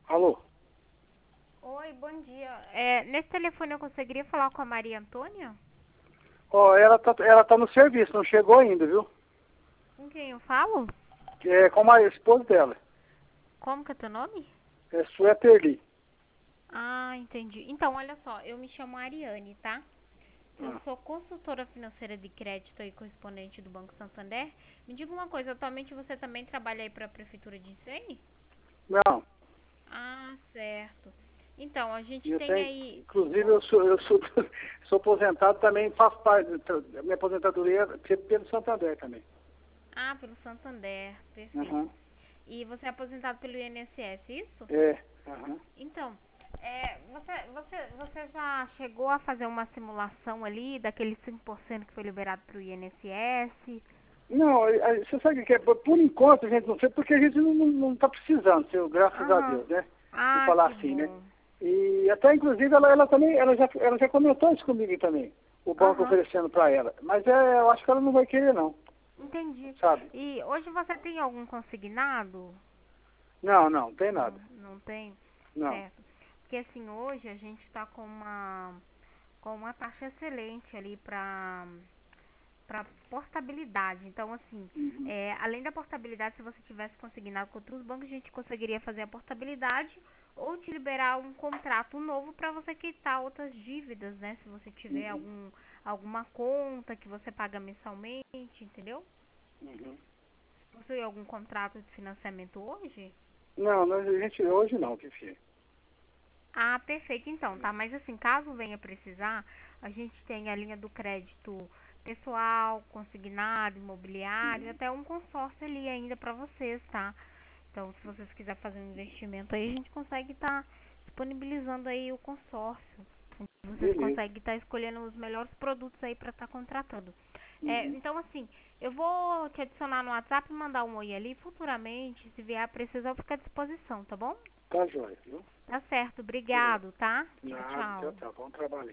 Alô? Oi, bom dia. Nesse telefone eu conseguiria falar com a Maria Antônia? Ó, ela tá no serviço, não chegou ainda, viu? Com quem eu falo? É com a esposa dela. Como que é teu nome? É Sueterli. Ah, entendi. Então, olha só, eu me chamo Ariane, tá? Eu Ah. sou consultora financeira de crédito e correspondente do Banco Santander. Me diga uma coisa, atualmente você também trabalha aí para a Prefeitura de Icene? Não, Ah, certo. Então, a gente eu tem tenho. aí... Inclusive, eu sou, sou aposentado também, faço parte da minha aposentadoria pelo Santander também. Ah, pelo Santander, perfeito. Aham. E você é aposentado pelo INSS, isso? É. Aham. Então, você já chegou a fazer uma simulação ali daquele 5% que foi liberado para o INSS? Não, você sabe o que é? Por enquanto a gente não fez, porque a gente não tá precisando, seu, graças a Aham. Deus, né? Vamos Ah, falar que assim, né? bom. E até inclusive ela também, ela já comentou isso comigo também, o banco Aham, oferecendo para ela. Mas eu acho que ela não vai querer não, entendi. sabe? E hoje você tem algum consignado? Não, tem Não, nada. não tem? Não. Certo. Porque assim, hoje a gente está com uma taxa excelente ali para portabilidade. Então, assim, Uhum. além da portabilidade, se você tivesse consignado com outros bancos, a gente conseguiria fazer a portabilidade ou te liberar um contrato novo para você quitar outras dívidas, né? Se você tiver Uhum. alguma conta que você paga mensalmente, entendeu? Uhum. Possui algum contrato de financiamento hoje? Não, a gente hoje não, que filho. Ah, perfeito, então, tá? Mas assim, caso venha precisar, a gente tem a linha do crédito pessoal, consignado, imobiliário, Uhum. até um consórcio ali ainda para vocês, tá? Então, se vocês quiserem fazer um investimento aí, a gente consegue estar disponibilizando aí o consórcio. Vocês Beleza. conseguem estar escolhendo os melhores produtos aí para estar contratando. Uhum. Então, assim, eu vou te adicionar no WhatsApp e mandar um oi ali. Futuramente, se vier a precisar, eu fico à disposição, tá bom? Tá jóia, viu? Tá certo, Pronto. obrigado, tá? Tchau, Nada, tchau, tchau. tchau. Bom trabalho.